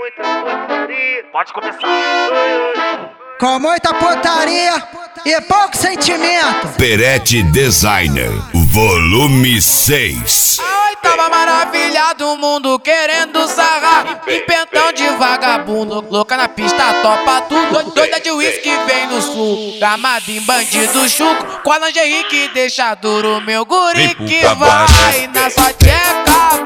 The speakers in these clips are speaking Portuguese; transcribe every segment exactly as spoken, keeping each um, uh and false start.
muita putaria. Pode começar. Com muita putaria e pouco sentimento. Perete Designer, volume seis. A oitava maravilha do mundo querendo sarrar. Empentão de vagabundo, louca na pista, topa tudo. Doida de uísque vem no sul, gamada em bandido chuco. Com a lingerie que deixa duro, meu guri que vai na sua tcheca,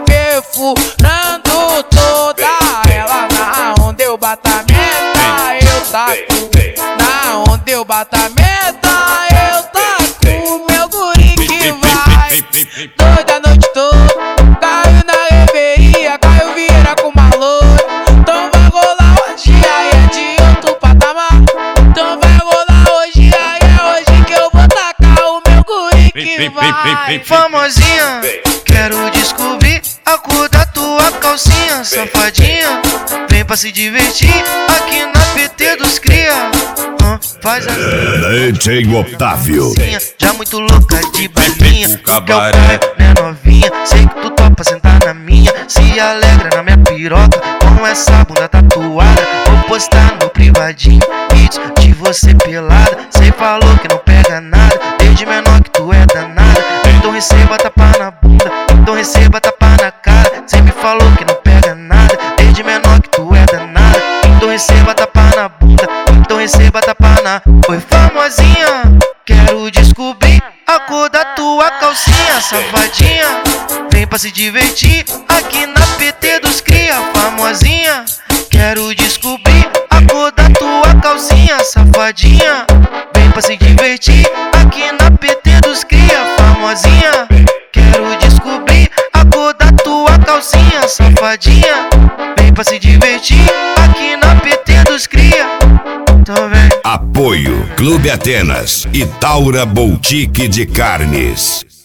perfurando toda ela. Na onde eu bato a meta, eu taco. Na onde eu bato a meta, eu taco. Meu guri que vai doida a noite toda. Caiu na reveria, caiu vira com uma loura. Então vai rolar hoje, aí é de outro patamar. Então vai rolar hoje, aí é hoje que eu vou tacar o meu guri que vai. Famosinha, quero descobrir a cor da tua calcinha. Safadinha, vem pra se divertir aqui na P T dos cria. uh, Faz assim, D J Otávio. já muito louca de balinha. Tu quer o carré, né novinha? Sei que tu topa sentar na minha. Se alegra na minha piroca com essa bunda tatuada. Vou postar no privadinho vídeos de você pelada. Cê falou que não pega nada, desde menor que tu é danada. Então receba tapa na bunda, então receba tapa na cara. Cê me falou que não pega nada, desde menor que tu é danada. Então receba tapa na bunda, então receba tapa na... Oi famosinha, quero descobrir a cor da tua calcinha. Safadinha, vem pra se divertir aqui na P T dos cria. Famosinha, quero descobrir a cor da tua calcinha. Safadinha, vem pra se divertir aqui na P T dos cria. Famosinha, quero descobrir a cor da tua calcinha. Safadinha, vem pra se divertir aqui na P T dos cria. Então vem. Apoio Clube Atenas e Taura Boutique de Carnes.